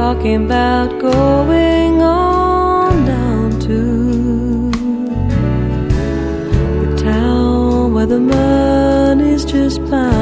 talking about going on down to the town where the money's just fine.